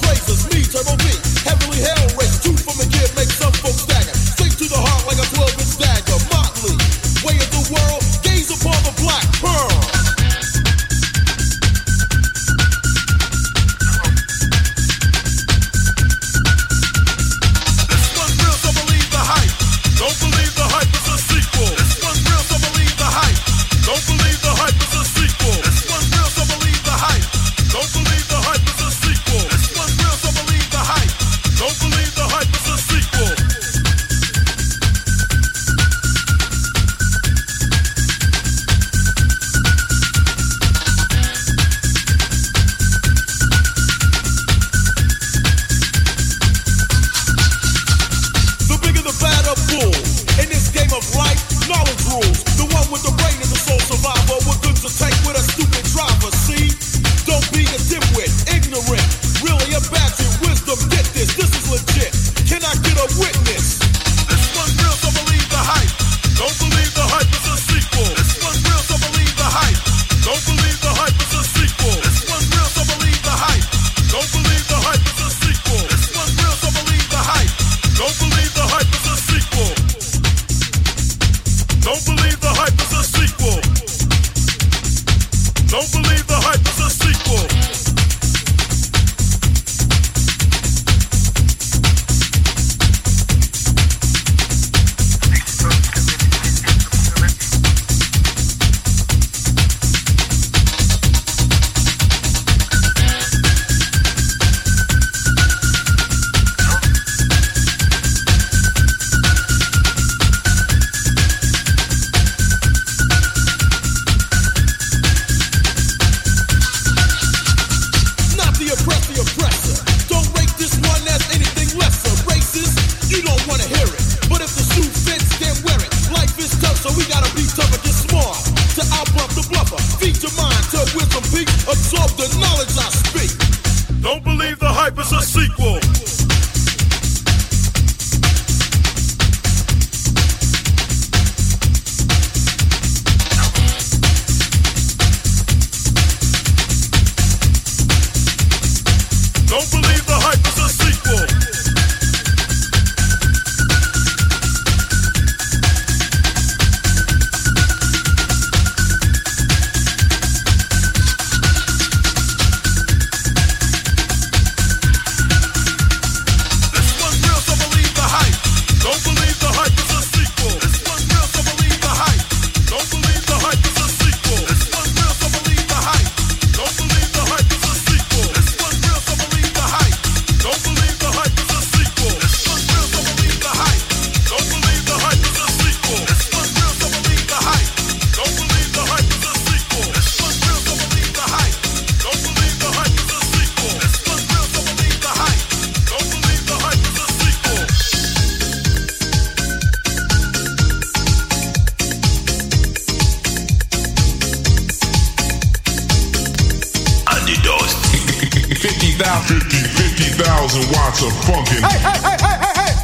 50,000 watts of funkin'. Hey, hey, hey, hey, hey, hey!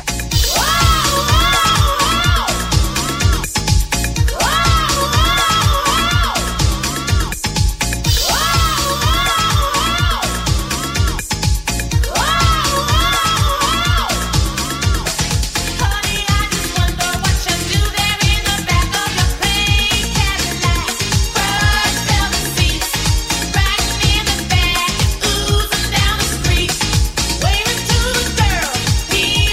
He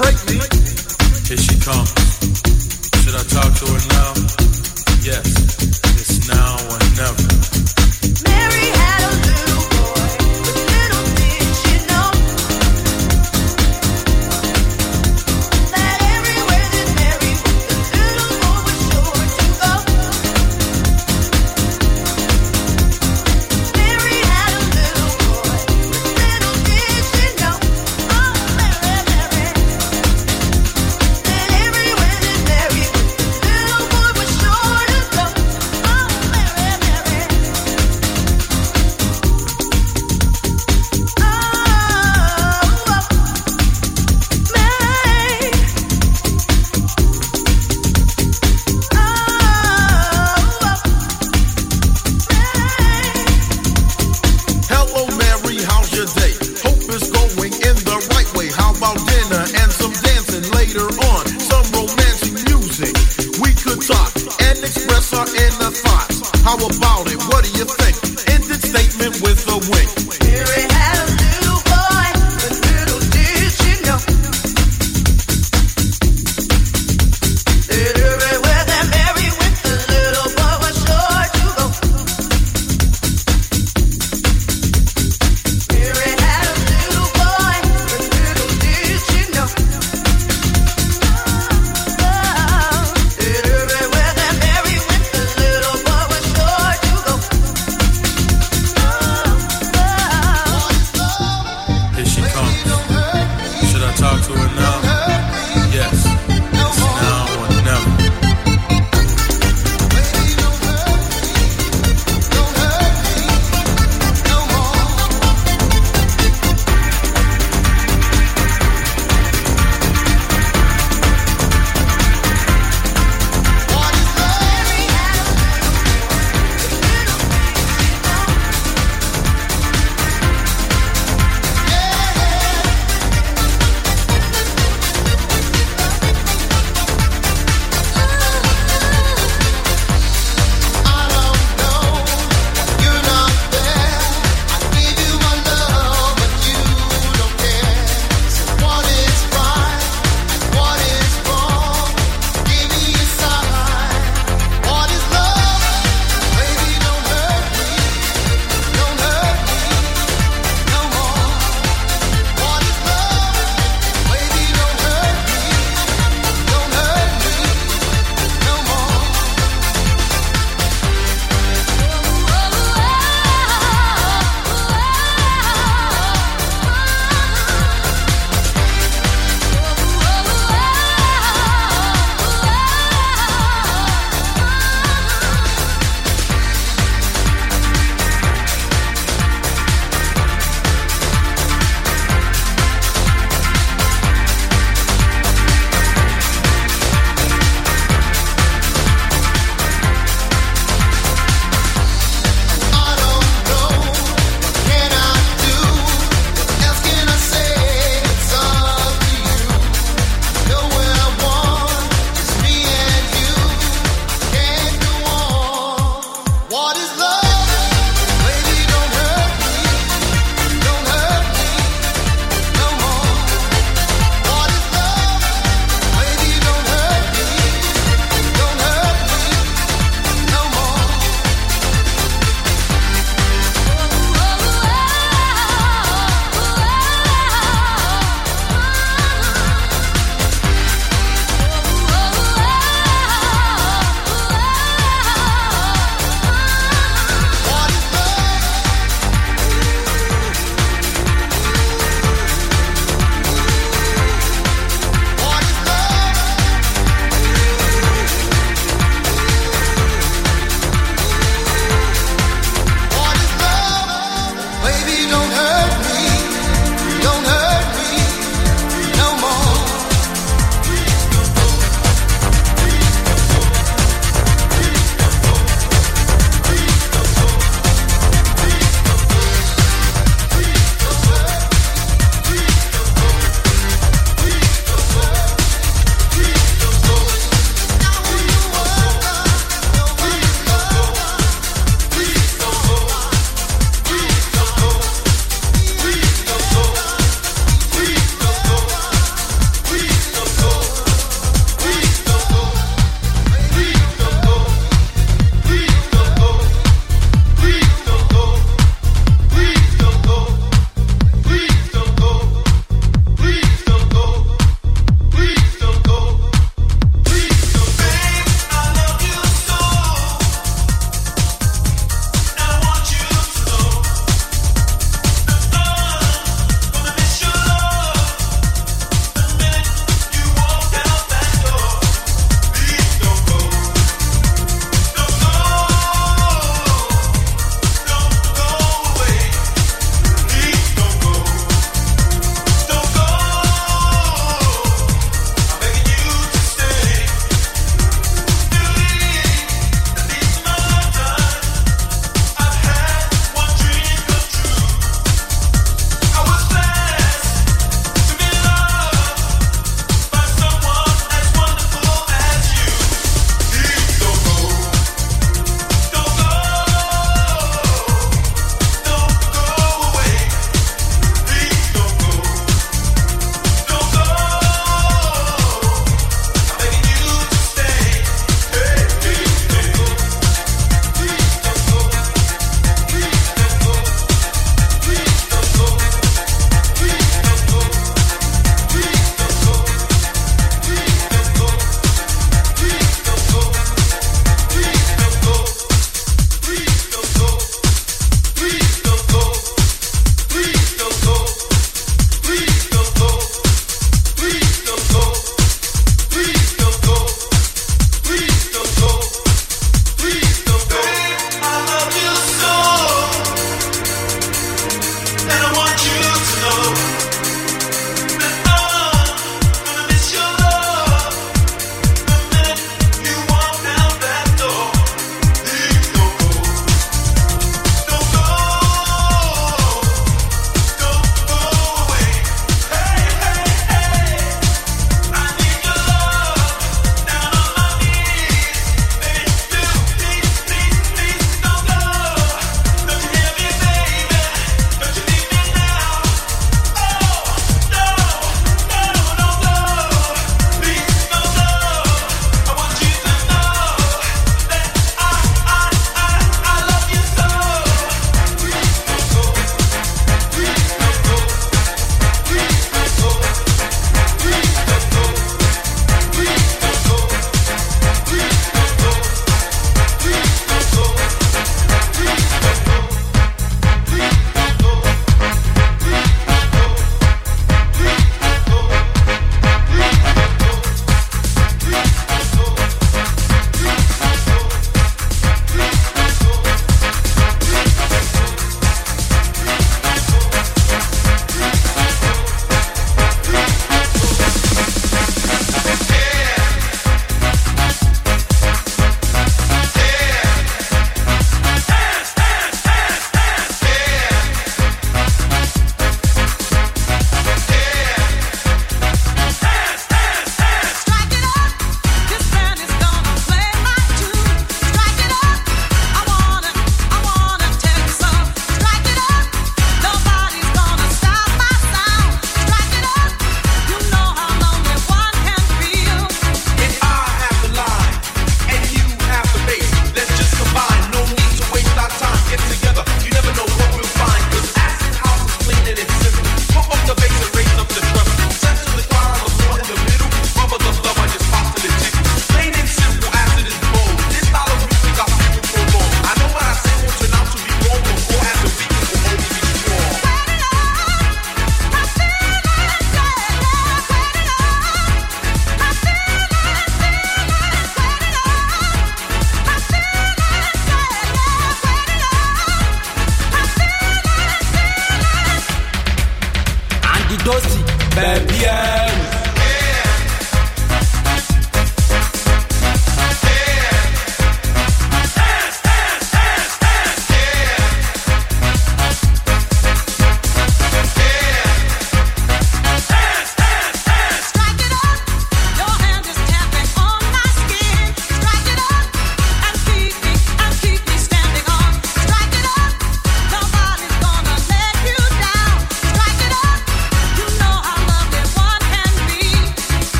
break me. Here she comes. Should I talk to her now? Yes, it's now or never. Mary had a little boy, but little did she know that everywhere that Mary went, the little boy was sure to go. Mary had a little boy, but little did she know, oh Mary, Mary, that everywhere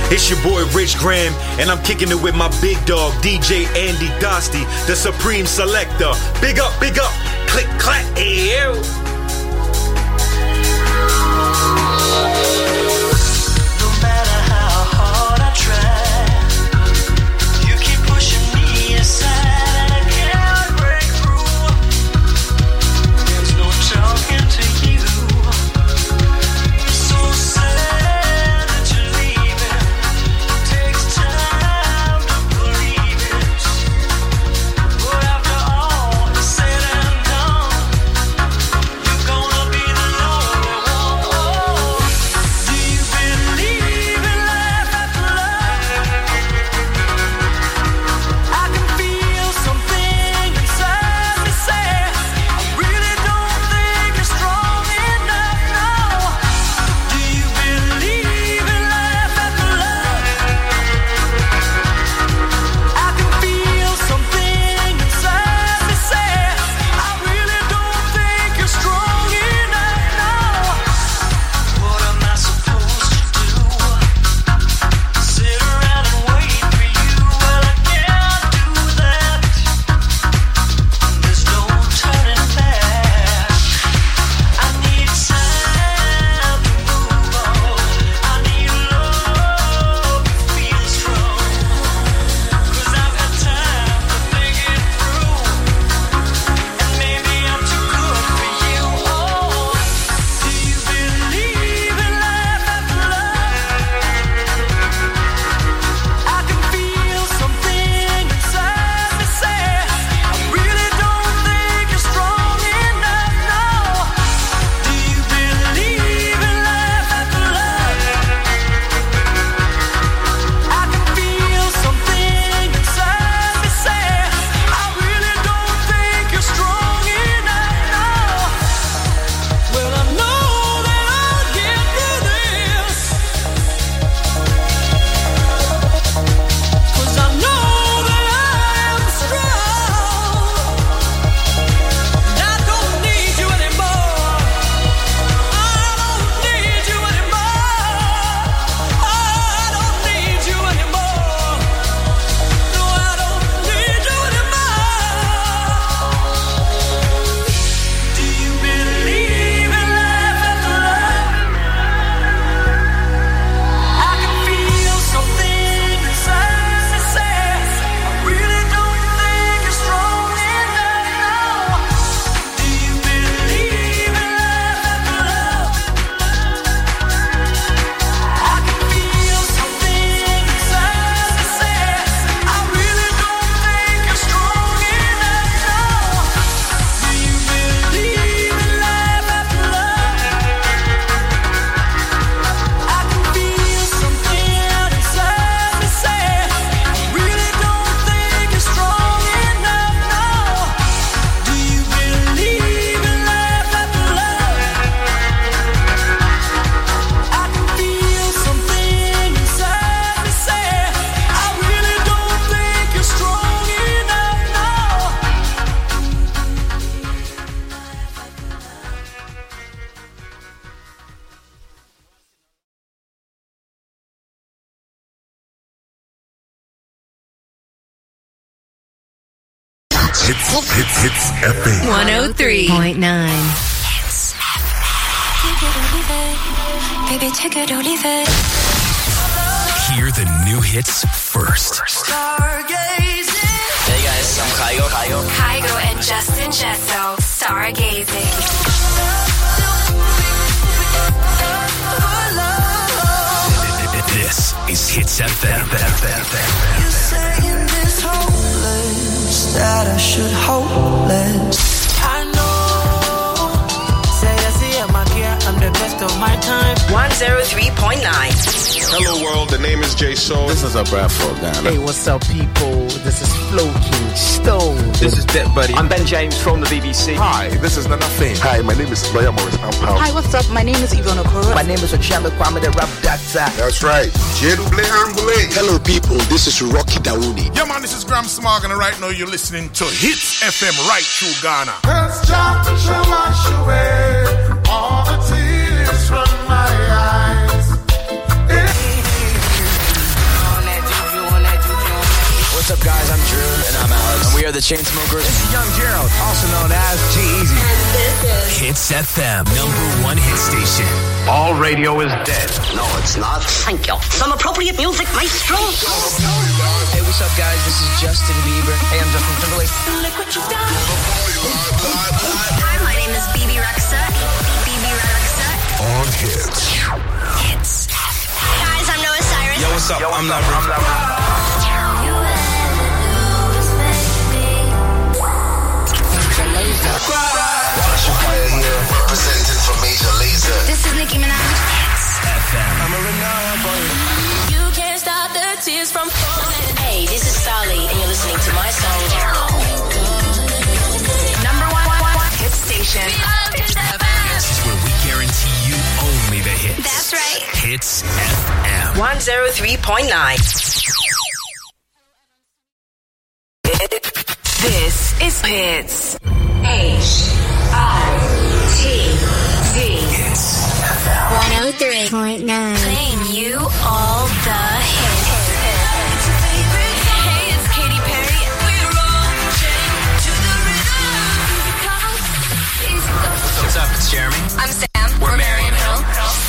It's your boy Rich Graham, and I'm kicking it with my big dog, DJ Andy Dosty, the Supreme Selector. Big up, click, clack, ew. No matter how hard I try, you keep pushing me aside, and I can't break through. There's no talking to you. So sad that you're leaving. Takes time to believe it. But after all is said and done, you're gonna be the lonely one. Oh, do you believe in life after love? I can feel something inside me say, I really don't think you're strong enough now. Do you believe in life after love? I can feel something inside me say, I really don't think you're strong enough now. What am I supposed to do? Sit around and wait for you? Well, I can't do that. There's no turning back. I need time to move on. I need love to feel strong. 'Cause I've had time to think it through. And maybe I'm too good for you. Oh, do you believe in life after love? I can feel something inside me say, I really don't think you're strong enough now. Do you believe in life after love? I can feel something inside me say, I really don't think you're strong enough now. Well, I know that I'll get through this, 'cause I know that I am strong. And I don't need you anymore. I don't need you anymore. I don't need you anymore. No, I don't need you anymore. Do you believe in life after love? I can feel something inside me say, I really don't think you're strong enough now. Do you believe in life after love? I can feel something inside me say, I really don't think you're strong enough now. Do you believe in life after love? I can feel something inside me say, I really don't think you're strong enough now. Do you believe in life after love? I can feel something inside me say, I really don't think you're strong enough now. Hits FM. 103.9. Baby, take it or leave it. Hear the new hits first. Hey guys, I'm Kygo. Kygo and Justin Jesso, Stargazing. This is Hits FM. You're saying this hopeless, that I should hope less. I know. Say I see I'm here, I'm the best of my time. 103.9. Hello world, the name is Jay Soul. This is a Bradford Ghana. Hey, what's up, people? This is Flo King Stone. This is Dead Buddy. I'm Ben James from the BBC. Hi, this is Nana Fane. Hi, my name is Lawyer Morris Ampao. Hi, what's up? My name is Yvonne Okoro. My name is Ochamba Kwame, the rap doctor. That's right. Jedouble Ambule. Hello, people. This is Rocky Dawouni. Yeah, man, this is Graham Smog, and right now you're listening to Hits FM right through Ghana. Let's jump to wash away all the tears from my eyes. Chainsmokers. This is Young Gerald, also known as G-Eazy. Hits FM, #1 hit station. All radio is dead. No, it's not. Thank you. Some appropriate music, maestro. Hey, what's up, guys? This is Justin Bieber. Hey, I'm Justin Timberlake. Look what you've done. Hi, my name is BB Rexa. BB Rexa. On hits. Hits. Guys, I'm Noah Cyrus. Yo, what's up? I'm not Representing for Major Lazer. This is Nicki Minaj. Hits FM. I'm a You can't stop the tears from falling. Hey, this is Sally, and you're listening to my song. #1 hit station. This is where we guarantee you only the hits. That's right. Hits FM. 103.9. This is Hits. H-I-T-Z. Hits FM. 103.9. Playing you all the hits. Hey, it's Katy Perry. We're marching to the rhythm. What's up? It's Jeremy. I'm Sam. We're Marion Hill.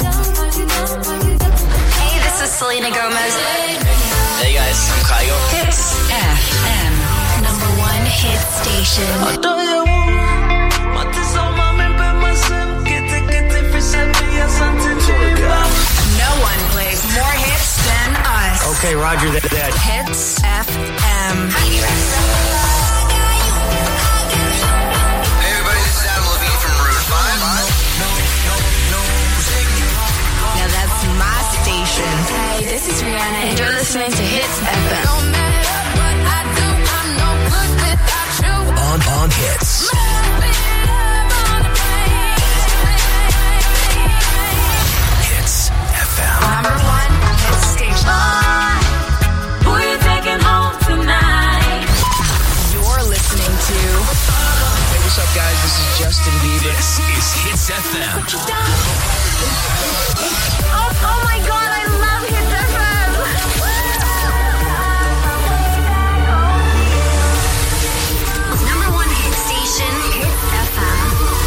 Hey, this is Selena Gomez. Hey, guys. I'm Kygo. Hits FM. #1 hit station. No one plays more hits than us. Okay, Roger that. Hits FM. Hey everybody, this is Adam Levine from Route 5. Now that's my station. Hey, this is Rihanna, and you're listening to Hits FM. On hits. Hits FM. #1 hit station. Who you taking home tonight? You're listening to. Hey, what's up, guys? This is Justin Bieber. This is Hits FM. Oh my God, I love Hits FM. #1 hit station, Hits FM.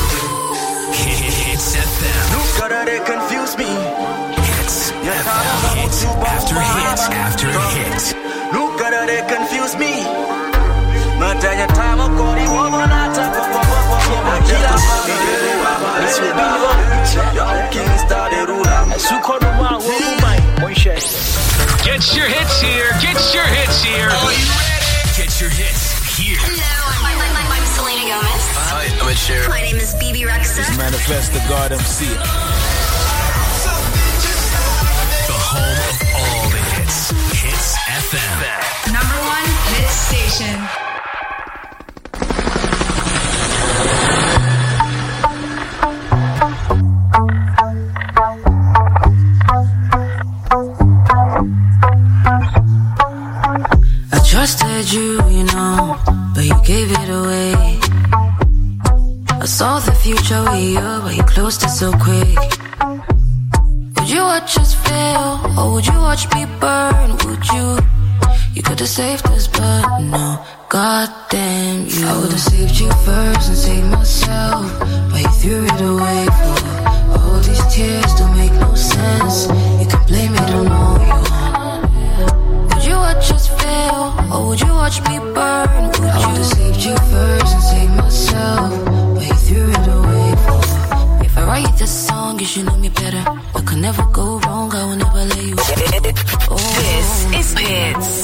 Hits FM. Gotta they confuse me. Hits FM. Hits after hits after hits. Look at how they confuse me. Get your hits here. Get your hits here. Are you ready? Get your hits here. Hello, I'm Selena Gomez. Hi, I'm Ed Sheeran. My name is BB Rexa. Manifest the God MC. The home of all the hits. Hits FM. #1 hit station. I trusted you, but you gave it away. I saw the future with you, but you closed it so quick. Would you watch us fail, or would you watch me burn? Would you? You could have saved us, but no. Goddamn you. I would have saved you first and saved myself, but you threw it away for all these tears. Don't make no sense. You can blame it on all you want. Would you watch us fail, or would you watch me burn? Would I would have saved you first and saved myself, but you threw it away for. If I write this song, you should know me better. I could never go wrong, I will never let you. Oh, This is Hits.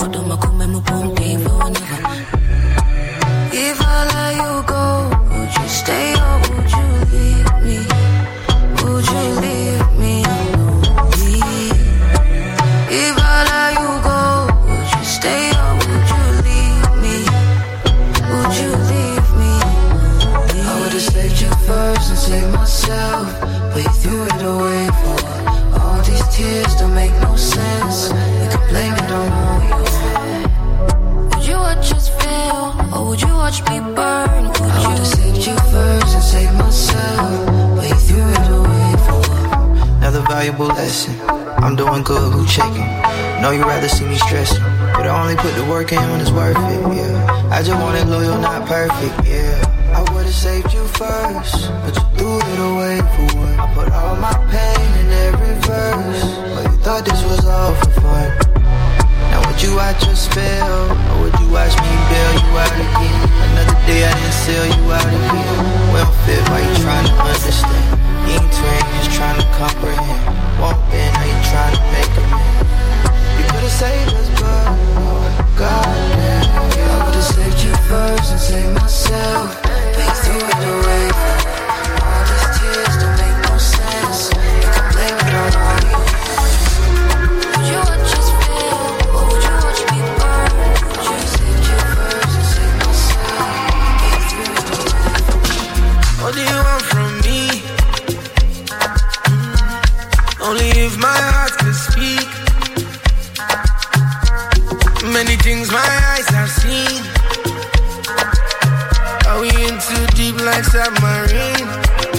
If I let you go, would you stay or would you leave me? Would you leave me lonely? If I let you go, would you stay or would you leave me? Would you leave me lonely? I would have saved you first and saved myself, but you threw it away for all these tears. Don't make no sense. You can blame it on all you want. Would you watch us fail, or would you watch me burn? Would I would have saved you first and saved myself, but you threw it away for another valuable lesson. I'm doing good, who checking? Know you rather see me stressing, but I only put the work in when it's worth it, yeah. I just wanted loyal, not perfect, yeah. I would've saved you first, but you threw it away for what? I put all my pain in every verse, but you thought this was all for fun. Now would you watch us fail, or would you watch me bail you out again? Another day I didn't sell you out again. Well fit, why you trying to understand? You ain't trained, just trying to comprehend. Won't bend, now you trying to make a man. You could've saved us, but oh, goddamn, I would've saved you first and saved myself. Please threw it away. All these tears don't make no sense. You can blame it on all you. Would you watch us fail, or would you watch me burn? Would you save you first and save myself? Please threw it away. What do you want from me? Only if my heart could speak. Many things my eyes have seen. Are we in too deep like submarine?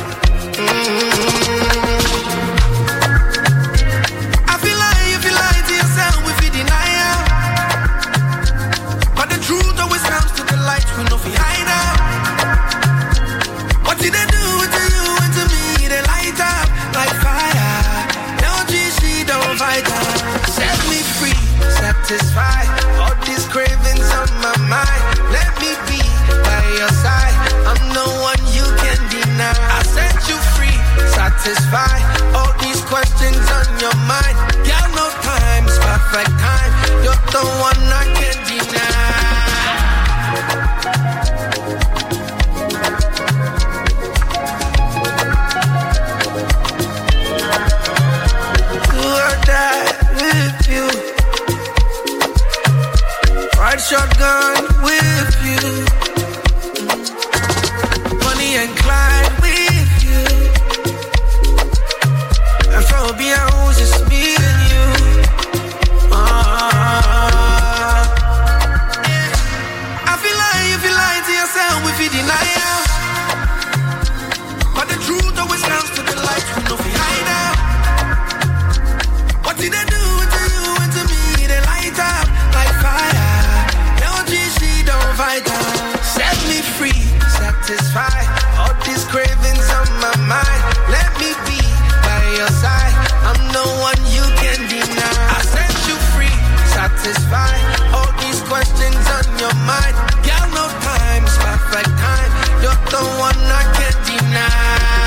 I feel like if you lie to yourself, if you deny it. But the truth always comes to the light, we know if you hide out. What did they do to you and to me? They light up like fire. No GC, don't fight her. Set me free, satisfied. All these cravings on my mind. Let me be by your side. I'm the one you can deny. I set you free, satisfied. All these questions on your mind. Girl, no time, it's perfect time. You're the one I can't deny. Do or die with you. Ride shotgun with you. Bonnie and Clyde with you. And from beyond, it was just me and you. I feel like if you lie to yourself, if you deny it. But the truth always comes to the light, you know if you hide out. What did they do to you and to me? They light up like fire. No GC, don't fight her. Set me free, satisfied. All these cravings on my mind. Let me be by your side. I'm the one you can deny. I set you free, satisfied. All these questions on your mind. Girl, no time, it's perfect time. You're the one I can't deny.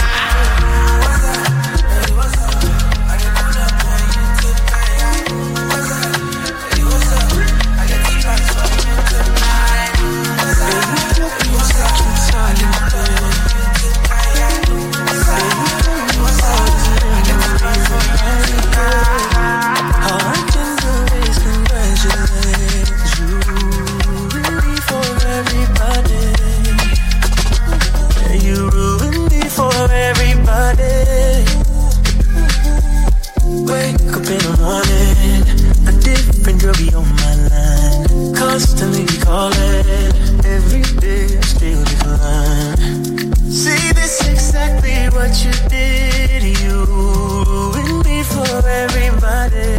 Constantly be calling, every day I still decline. See, this exactly what you did. You ruined me for everybody.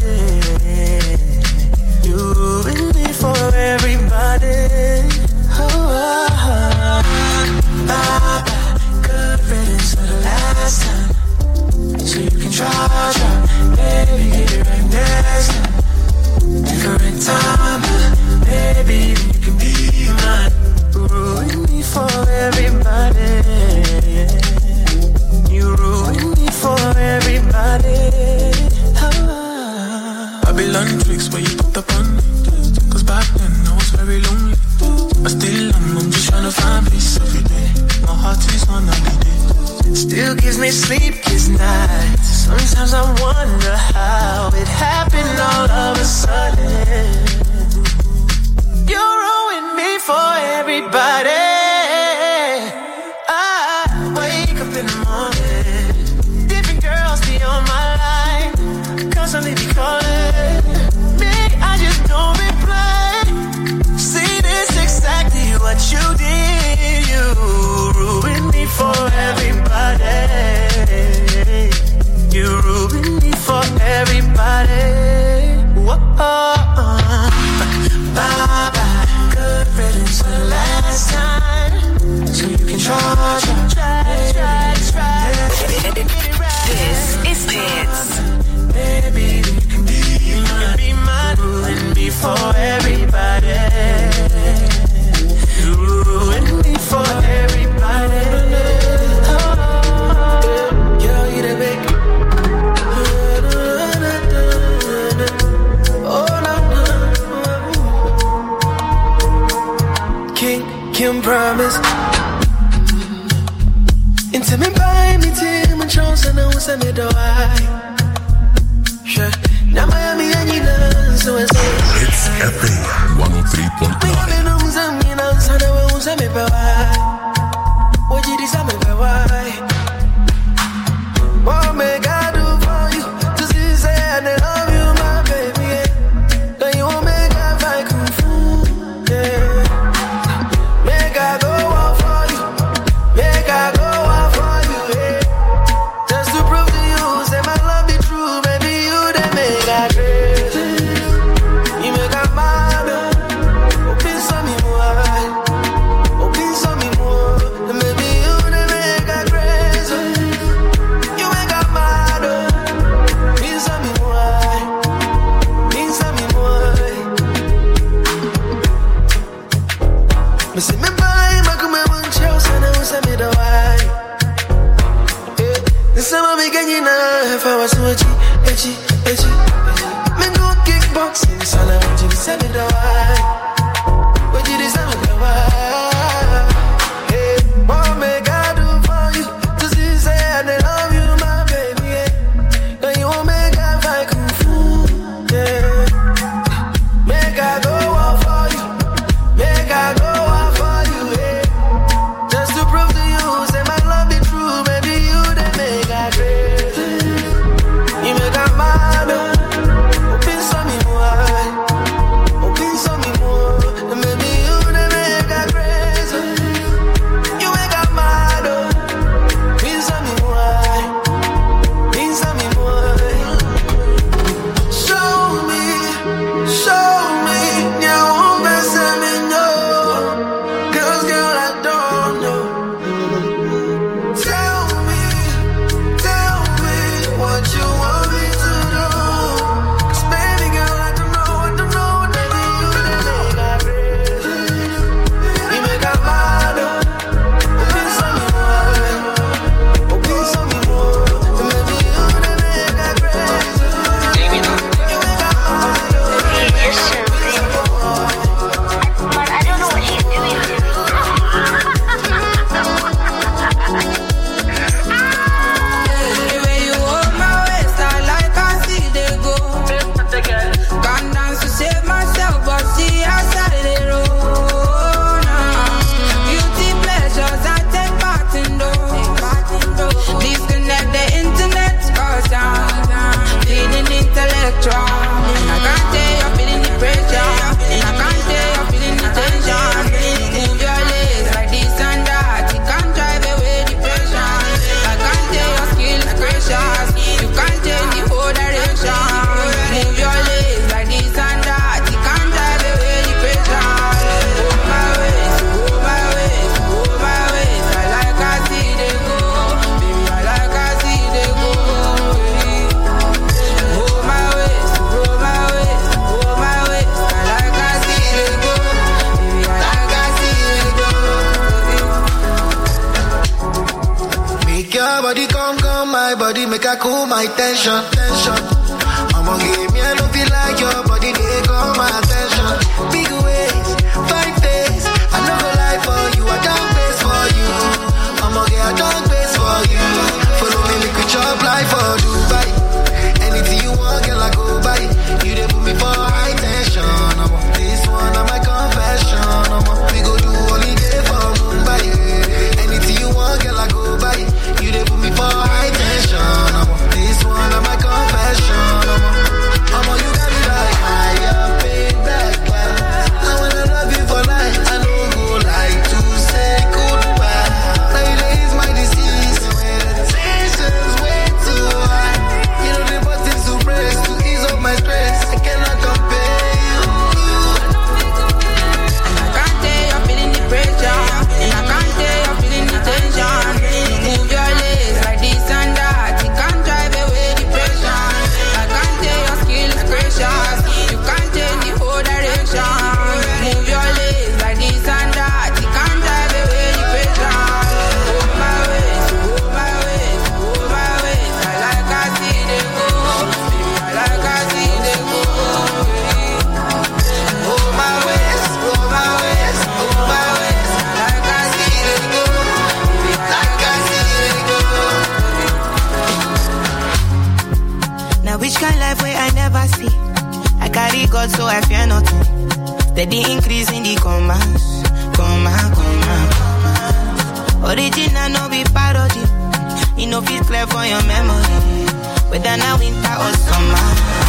You ruined me for everybody. Bye-bye, good riddance for the last time. So you can try, baby, get it right next time. Different time, baby, you can be mine. Ruin me for everybody. You ruin me for everybody. Babylon tricks where you put up on me. Cause back then I was very lonely. But still I'm just trying to find peace every day. My heart is on holiday. Still gives me sleepless nights. Sometimes I wonder how it happened all of a sudden. You ruined me for everybody. I wake up in the morning, different girls be on my line, constantly be calling me, I just don't reply. See, this exactly what you did. You ruined me for everybody. You ruined me for everybody. Whoa. Bye-bye, good riddance for the send me the why. Sure. Now Miami and you know, so it's FM 103.9. What you decide me why? What make I do for you? To see say I love you, my baby. Then you won't make I fight kung fu. Yeah. Make I go out for you. Make I go out for you. Yeah. Just to prove to you, say my love be true, baby. You they make I crazy. You make I mad. Open some me more. Open some me more. Maybe you they make I crazy. You make I mad. Open some me more. Open some me more. Me say me buy my come on Chelsea and I say me the why. The summer beginning now if I was echi. Me go kickboxing so now you say me the why. What you say me the why? Hey, what make I do for you? To see say I love you, my baby. Yeah. Now you won't make I fight kung fu. Yeah. Make I go out for you. Make I go out for you. Yeah. Just to prove to you, say my love be true, baby. You they make I crazy. You make I mad. Open some me more. Open some me more. And maybe you they make I crazy. You make I mad. Open some me more. Open some me more. Show me. Now I'm messing me know. Girl, I don't know. Tell me what you want me to do. 'Cause baby girl, I don't know, baby, you the make I crazy. You make I mad. Open some me more. Open some me more. And maybe you the make I crazy. You make I mad. Yes, sir. But I don't know what she's doing. The way you hold my waist, I like I see they go. Gone down to save myself, but see outside the road. Beauty pleasures, I take part in those. Disconnect the internet, cause I'm feeling intellectual. And I can't tell you're feeling the pressure. And I can't tell you're feeling the tension. Move your legs like this and that. You can't drive away depression. I can't tell your skills precious. You can't change the whole direction. Move your legs like this and that. You can't drive away depression. Hold my waist, hold my waist, hold my waist. I like I see they go. Baby, I like I see they go. Hold my waist, hold my waist, hold my waist. I like I see they go. Baby, I like I see they go. Make your body come, my body make I cool my tension. I'ma give me a love feel like your body they call my attention. Big ways, fine face. I no go lie for you, I don't face for you. I'ma get a dog face for you. Follow me, make we chop life for Dubai. Anything you want, girl, I go buy. You they put me for high tension. I want this one, I'm my confession. We go do holiday for Mumbai. Anything you want, girl, I go buy. You they put me for high tension. I want this one, I'm my confession. You got me like higher, paid back class. I wanna love you for life. I don't go like to say goodbye. Now you is my disease. When the tension's way too high. kind of life where I never see. I carry God so I fear nothing. Steady increase in the commas. Original no be parody. You know feel clear for your memory. Whether now winter or summer.